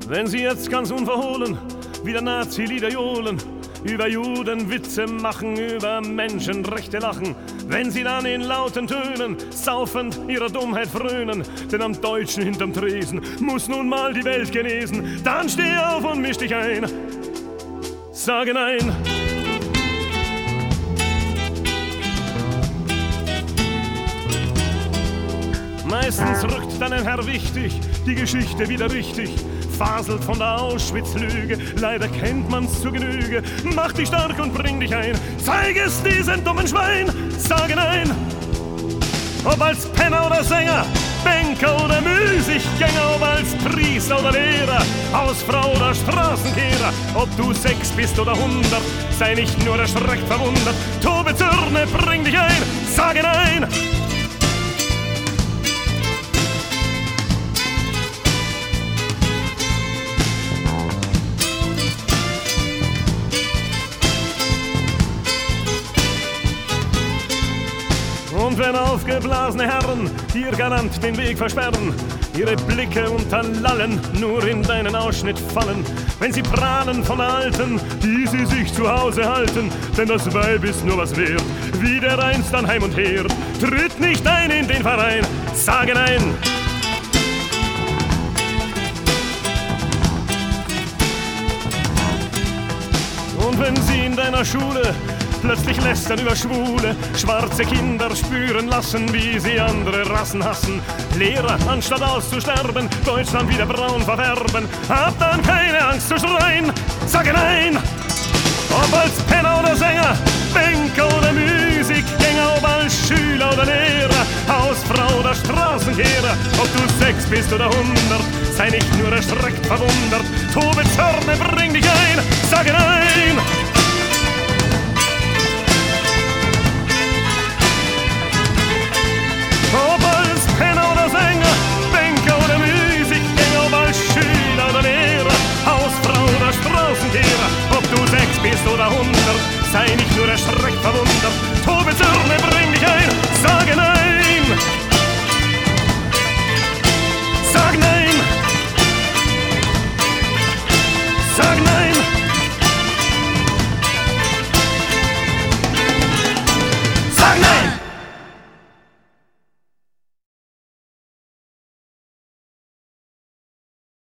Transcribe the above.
Wenn sie jetzt ganz unverhohlen wieder Nazi-Lieder johlen, über Juden Witze machen, über Menschenrechte lachen, wenn sie dann in lauten Tönen saufend ihrer Dummheit frönen, denn am Deutschen hinterm Tresen muss nun mal die Welt genesen, dann steh auf und misch dich ein, sage nein. Meistens rückt dann ein Herr wichtig, die Geschichte wieder richtig, faselt von der Auschwitz-Lüge, leider kennt man's zu Genüge. Mach dich stark und bring dich ein, zeig es diesem dummen Schwein, sage nein. Ob als Penner oder Sänger, Banker oder Müßiggänger, ob als Priester oder Lehrer, Hausfrau oder Straßenkehrer, ob du 6 bist oder 100, sei nicht nur erschreckt verwundert, tobe Zürne, bring dich ein, sage nein. Und wenn aufgeblasene Herren dir galant den Weg versperren, ihre Blicke unter Lallen nur in deinen Ausschnitt fallen, wenn sie prahlen von Alten, die sie sich zu Hause halten, denn das Weib ist nur was wert, wie der einst an Heim und Herd, tritt nicht ein in den Verein, sage nein. Und wenn sie in deiner Schule plötzlich lästern über Schwule, schwarze Kinder spüren lassen, wie sie andere Rassen hassen, Lehrer, anstatt auszusterben, Deutschland wieder braun verfärben, hab dann keine Angst zu schreien, sage nein! Ob als Penner oder Sänger, Banker oder Musikgänger, ob als Schüler oder Lehrer, Hausfrau oder Straßenkehrer, ob du 6 bist oder 100, sei nicht nur erschreckt verwundert, tobe Zörne, bring dich ein,